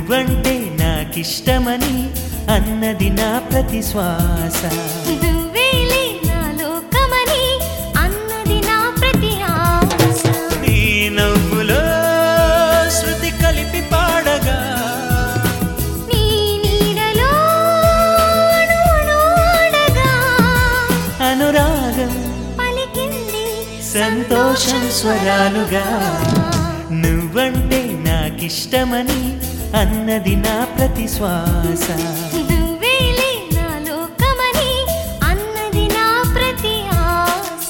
నువ్వంటే నాకిష్టమని అన్నది నా ప్రతి శ్వాస. నువ్వేలే నా లోకమని అన్నది నా ప్రతి ఆశ. నీ నవ్వులో శృతి కలిపి పాడగా నీ నీడలో అణువణువాడగా అనురాగం పలికింది సంతోషం స్వరాలుగా. నువ్వంటే నాకిష్టమని అన్నది నా ప్రతి శ్వాస. నువ్వేలే నా లోకమని అన్నది నా ప్రతి ఆశ.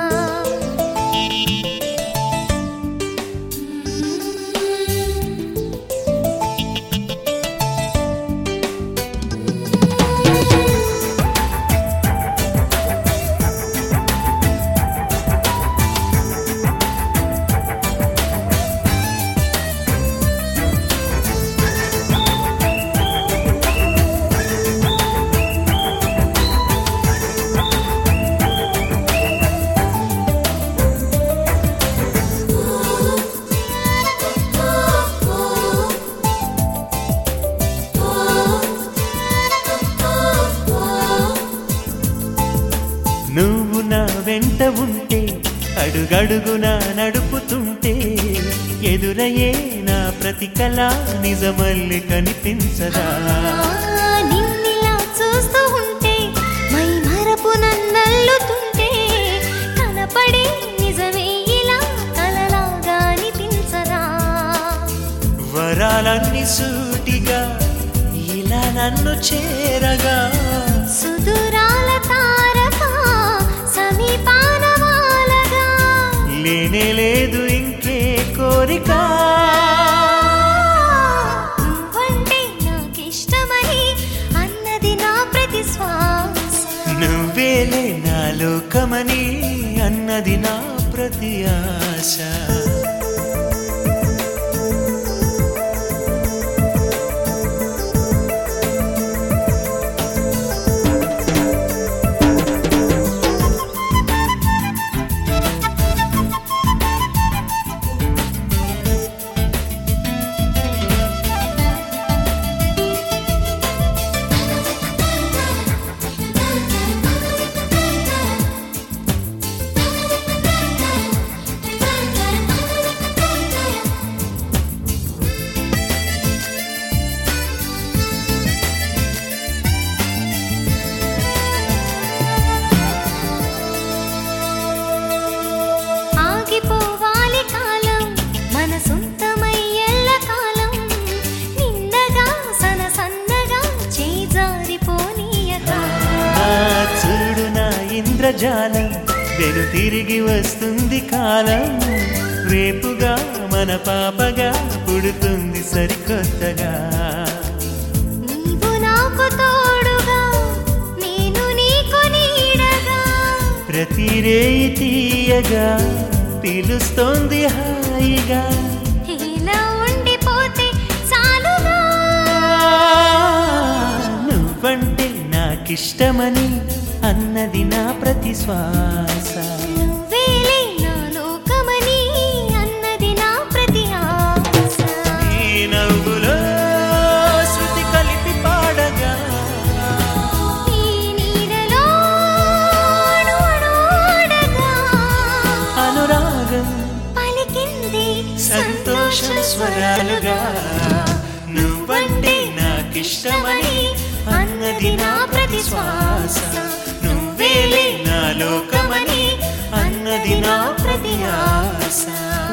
నువ్వు నా వెంట ఉంటే అడుగడుగునా నడుపుతుంటే ఎదురయ్యే నా ప్రతి కళ నిజమల్లి కనిపించదా. నిన్నిలా చూస్తూ ఉంటే మై మరపు నన్నల్లుతుంటే కనపడే నిజమే ఇలా కలలాగా అనిపించదా. వరాలన్నీ సూటిగా ఇలా నన్ను చేరగా సుదూరాల తారక సమీపాన వాలగా లేనే లేదు ఇంకే కోరిక. నువ్వంటే నాకిష్టమని అన్నది నా ప్రతి శ్వాస. నువ్వేలే నా లోకమని అన్నది నా ప్రతి ఆశ. ఆగిపోవాలి కాలం మన సొంతమై ఎల్లకాలం నిండగా సన్నగా చేజారిపోనీయక. చూడు నా ఇంద్రజాలం వెను తిరిగి వస్తుంది కాలం. రేపుగా మన పాపగా పుడుతుంది సరికొత్తగా. నీవు నాకు తోడుగా నేను నీకు నీడగా ప్రతి రేయి తీయగా పిలుస్తోంది హాయిగా. ఇలా ఉండిపోతే చాలుగా. నువ్వంటే నాకిష్టమని అన్నది నా ప్రతి శ్వాస. నువ్వేలే నా లోకమని అన్నది నా ప్రతి ఆశ. నీ నవ్వులో శృతి కలిపి పాడగా నీ నీడలో అణువణువాడగా అనురాగం పలికింది సంతోషం స్వరాలుగా. నువ్వంటే నాకిష్టమని అన్నది నా ప్రతి శ్వాస. నువ్వేలే నా లోకమని అన్నది నా ప్రతి ఆశ.